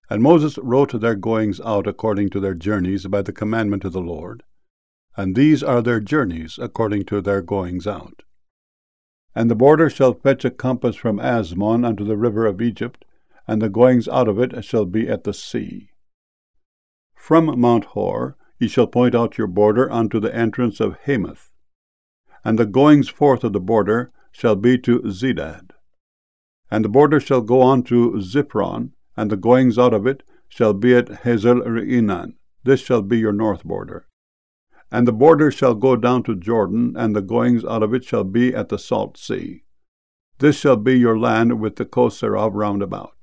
And Moses wrote their goings out according to their journeys by the commandment of the Lord. And these are their journeys according to their goings out. And the border shall fetch a compass from Asmon unto the river of Egypt, and the goings out of it shall be at the sea. From Mount Hor ye shall point out your border unto the entrance of Hamath. And the goings forth of the border shall be to Zedad. And the border shall go on to Ziphron, and the goings out of it shall be at Hazel Reinan. This shall be your north border. And the border shall go down to Jordan, and the goings out of it shall be at the salt sea. This shall be your land with the coast thereof round about.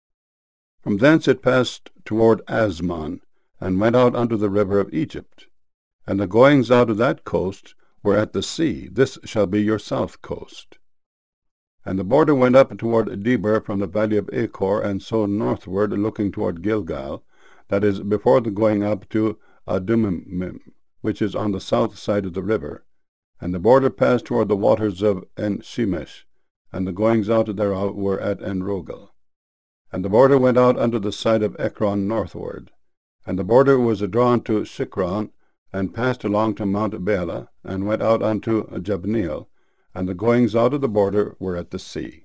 From thence it passed toward Asmon, and went out unto the river of Egypt. And the goings out of that coast were at the sea. This shall be your south coast. And the border went up toward Debir from the valley of Achor, and so northward, looking toward Gilgal, that is before the going up to Adumim, which is on the south side of the river. And the border passed toward the waters of En-Shemesh, and the goings out thereof were at En-Rogel. And the border went out unto the side of Ekron northward. And the border was drawn to Shikron, and passed along to Mount Baalah, and went out unto Jabneel, and the goings out of the border were at the sea.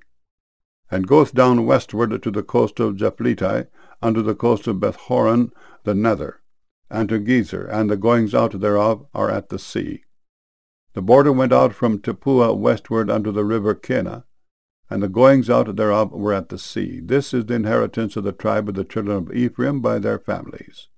And goeth down westward to the coast of Japhleti, unto the coast of Beth-horon the nether, and to Gezer, and the goings out thereof are at the sea. The border went out from Tappuah westward unto the river Kenah, and the goings out thereof were at the sea. This is the inheritance of the tribe of the children of Ephraim by their families.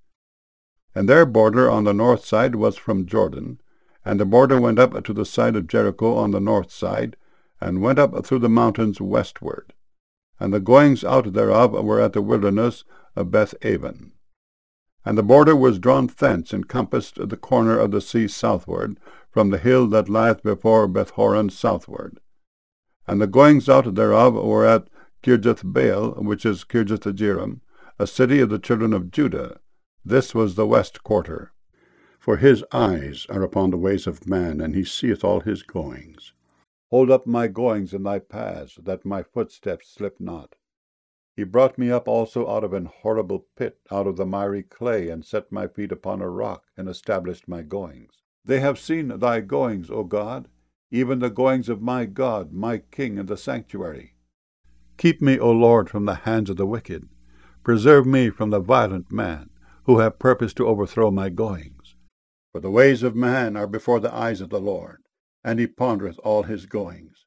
And their border on the north side was from Jordan, and the border went up to the side of Jericho on the north side, and went up through the mountains westward. And the goings out thereof were at the wilderness of Beth-aven. And the border was drawn thence, and compassed the corner of the sea southward, from the hill that lieth before Beth-horon southward. And the goings out thereof were at Kirjath-baal, which is Kirjath-jearim, a city of the children of Judah. This was the west quarter. For his eyes are upon the ways of man, and he seeth all his goings. Hold up my goings in thy paths, that my footsteps slip not. He brought me up also out of an horrible pit, out of the miry clay, and set my feet upon a rock, and established my goings. They have seen thy goings, O God, even the goings of my God, my King, in the sanctuary. Keep me, O Lord, from the hands of the wicked. Preserve me from the violent man, who have purposed to overthrow my goings. For the ways of man are before the eyes of the Lord, and he pondereth all his goings.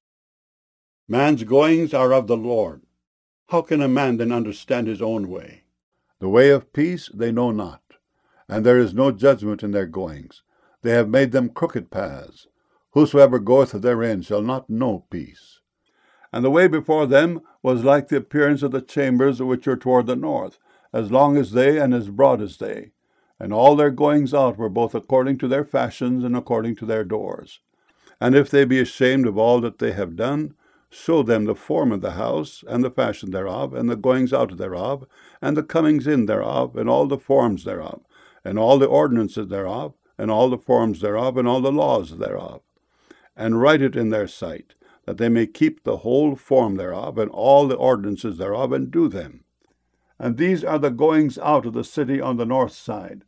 Man's goings are of the Lord. How can a man then understand his own way? The way of peace they know not, and there is no judgment in their goings. They have made them crooked paths. Whosoever goeth therein shall not know peace. And the way before them was like the appearance of the chambers which are toward the north, as long as they and as broad as they. And all their goings out were both according to their fashions and according to their doors. And if they be ashamed of all that they have done, show them the form of the house, and the fashion thereof, and the goings out thereof, and the comings in thereof, and all the forms thereof, and all the ordinances thereof, and all the forms thereof, and all the laws thereof. And write it in their sight, that they may keep the whole form thereof, and all the ordinances thereof, and do them. And these are the goings out of the city on the north side,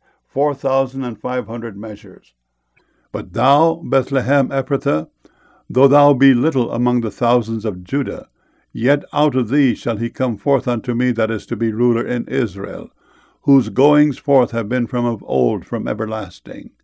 4,500 measures. But thou, Bethlehem Ephrathah, though thou be little among the thousands of Judah, yet out of thee shall he come forth unto me that is to be ruler in Israel, whose goings forth have been from of old, from everlasting.